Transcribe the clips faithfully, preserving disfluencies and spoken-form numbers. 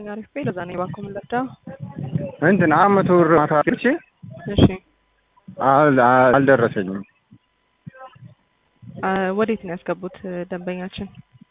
ይስጥልኝ አሪፍ ቤት ለዛ ነው ባንኩ ምን ለዳ እንትን አመት ወር ማታርቼ እሺ አልደረሰኝም። ወዴት ነው ያስገቡት ደንበኛችን?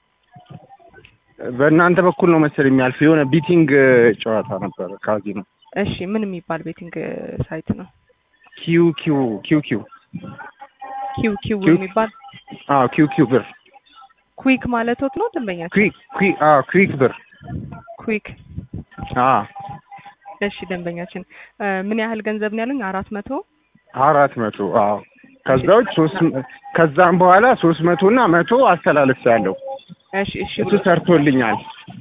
በእናንተ በኩል ነው መሰለኝ የሚያልፍ የሆነ ቢቲንግ ጨዋታ ነበር ካዚኖ። እሺ ምን የሚባል ቤቲንግ ሳይት ነው? ኪው ኪው ኪው ኪው ኪው ኪው የሚባል አዎ ኪው ኪው ብር ኩዊክ ማለት ነው ደንበኛችን? ኩዊክ ኩዊክ አዎ ኩዊክ ብር ኩዊክ አዎ። እሺ ደንበኛችን ምን ያህል ገንዘብ ነው ያሉኝ? አራት መቶ አራት መቶ አዎ። ከዛው ሶስት ከዛም በኋላ ሶስት መቶ እና መቶ አስተላልፌያለሁ። እሺ እሺ እሱ ሰርቶልኛል።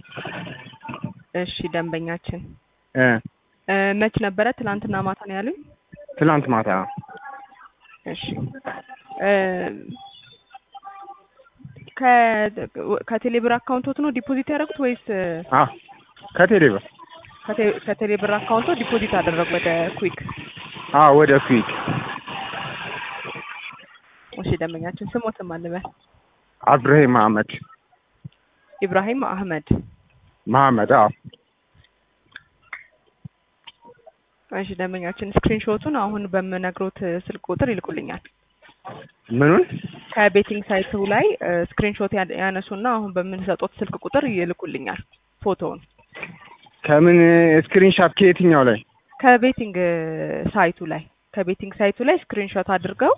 እሺ ደንበኛችን እ መች ነበረ? ትላንትና ማታ ነው ያሉኝ? ትላንት ማታ። እሺ እ ከ ከቴሌብር አካውንቶት ነው ዲፖዚት ያደረጉት ወይስ? አዎ ከቴሌብር ከቴሌብር አካውንቶ ዲፖዚት አደረጉ ወደ ኩዊክ? አዎ ወደ ኩዊክ። እሺ ደንበኛችን ስሞትም አለበት? አብራሂም አህመድ። ኢብራሂም አህመድ መሐመድ። አዎ እሺ ደንበኛችን ስክሪንሾቱን አሁን በምነግሮት ስልክ ቁጥር ይልኩልኛል። ምኑን? ከቤቲንግ ሳይቱ ላይ ስክሪንሾት ያነሱና አሁን በምንሰጡት ስልክ ቁጥር ይልኩልኛል ፎቶውን። ከምን ስክሪንሾት? ከየትኛው ላይ? ከቤቲንግ ሳይቱ ላይ ከቤቲንግ ሳይቱ ላይ ስክሪንሾት አድርገው።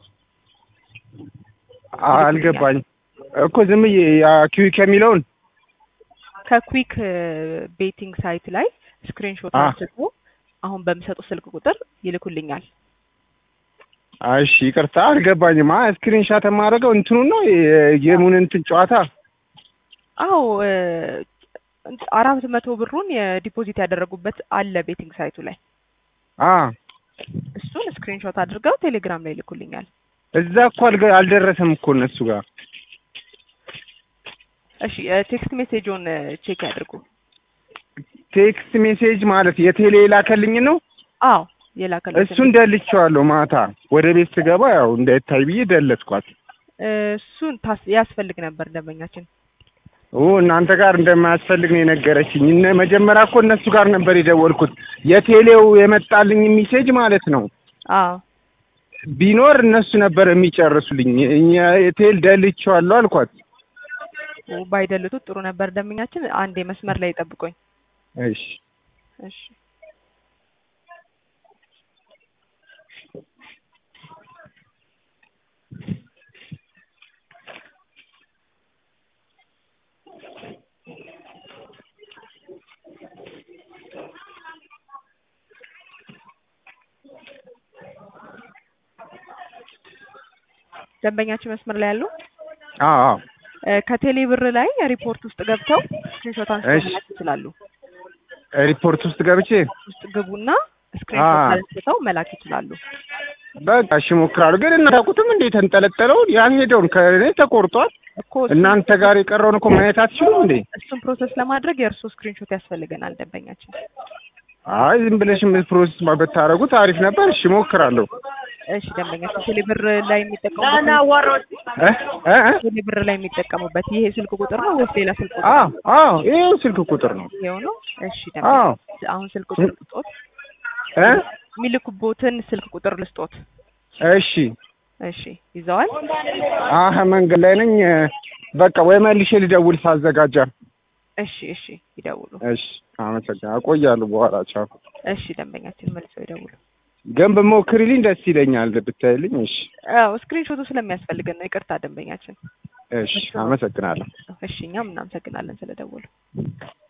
አልገባኝ እኮ ዝም ብዬ ያ ኩዊክ የሚለውን ከኩዊክ ቤቲንግ ሳይት ላይ ስክሪንሾት አድርገው አሁን በሚሰጡት ስልክ ቁጥር ይልኩልኛል። እሺ ይቅርታ አልገባኝም። አ ስክሪንሾት የማደርገው እንትኑ ነው የሙን እንትን ጨዋታ? አዎ አራት መቶ ብሩን የዲፖዚት ያደረጉበት አለ ቤቲንግ ሳይቱ ላይ። አ እሱን ስክሪንሾት አድርገው ቴሌግራም ላይ ይልኩልኛል። እዛ እኮ አልደረሰም እኮ እነሱ ጋር። እሺ ቴክስት ሜሴጁን ቼክ ያድርጉ። ቴክስት ሜሴጅ ማለት የቴሌ ላከልኝ ነው? አዎ የላከልኝ። እሱን ደልቼዋለሁ። ማታ ወደ ቤት ስገባ ያው እንዳይታይ ብዬ ደለትኳት። እሱን ያስፈልግ ነበር ደንበኛችን። ኦ እናንተ ጋር እንደማያስፈልግ ነው የነገረችኝ። እነ መጀመሪያ እኮ እነሱ ጋር ነበር የደወልኩት። የቴሌው የመጣልኝ ሜሴጅ ማለት ነው። አዎ ቢኖር እነሱ ነበር የሚጨርሱልኝ። የቴል ደልቼዋለሁ አልኳት። ባይደልቱት ጥሩ ነበር ደንበኛችን። አንዴ መስመር ላይ ጠብቆኝ። እሺ እሺ ደንበኛችን መስመር ላይ ያሉ? አዎ አዎ ከቴሌ ብር ላይ ሪፖርት ውስጥ ገብተው ስክሪንሾት አንስተው መላክ ይችላሉ። ሪፖርት ውስጥ ገብቼ ውስጥ ግቡና ስክሪንሾት አንስተው መላክ ይችላሉ። በቃ እሺ እሞክራለሁ። ግን እናንተ ታውቁትም እንዴ ተንጠለጠለውን ያን ሄደውን ከኔ ተቆርጧል እኮ እናንተ ጋር የቀረውን እኮ ማየት አትችሉም እንዴ? እሱን ፕሮሰስ ለማድረግ የእርሶ ስክሪንሾት ያስፈልገናል ደንበኛችን። አይ ዝም ብለሽም ፕሮሰስ ብታረጉት አሪፍ ነበር። እሺ እሞክራለሁ። እሺ ደንበኛችን ቴሌ ብር ላይ የሚጠቀሙበት እ እ ቴሌ ብር ላይ የሚጠቀሙበት ይሄ ስልክ ቁጥር ነው ወይስ ሌላ ስልክ ቁጥር? አዎ አዎ ይሄው ስልክ ቁጥር ነው። ይሄው ነው። እሺ ደንበኛችን አሁን ስልክ ቁጥር ልስጦት እ የሚልኩቦትን ስልክ ቁጥር ልስጦት። እሺ እሺ ይዘዋል? አህ መንገድ ላይ ነኝ። በቃ ወይ መልሼ ልደውል ሳዘጋጃ። እሺ እሺ ይደውሉ። እሺ አመሰግናለሁ። እቆያለሁ በኋላ ቻው። እሺ ደንበኛችን መልሰው ይደውሉ። ግን በሞክሪልኝ ደስ ይለኛል ብታይልኝ። እሺ አዎ ስክሪንሾቱ ስለሚያስፈልገን ነው። ይቅርታ ደንበኛችን። እሺ አመሰግናለሁ። እሺ እኛም እናመሰግናለን ስለደወሉ።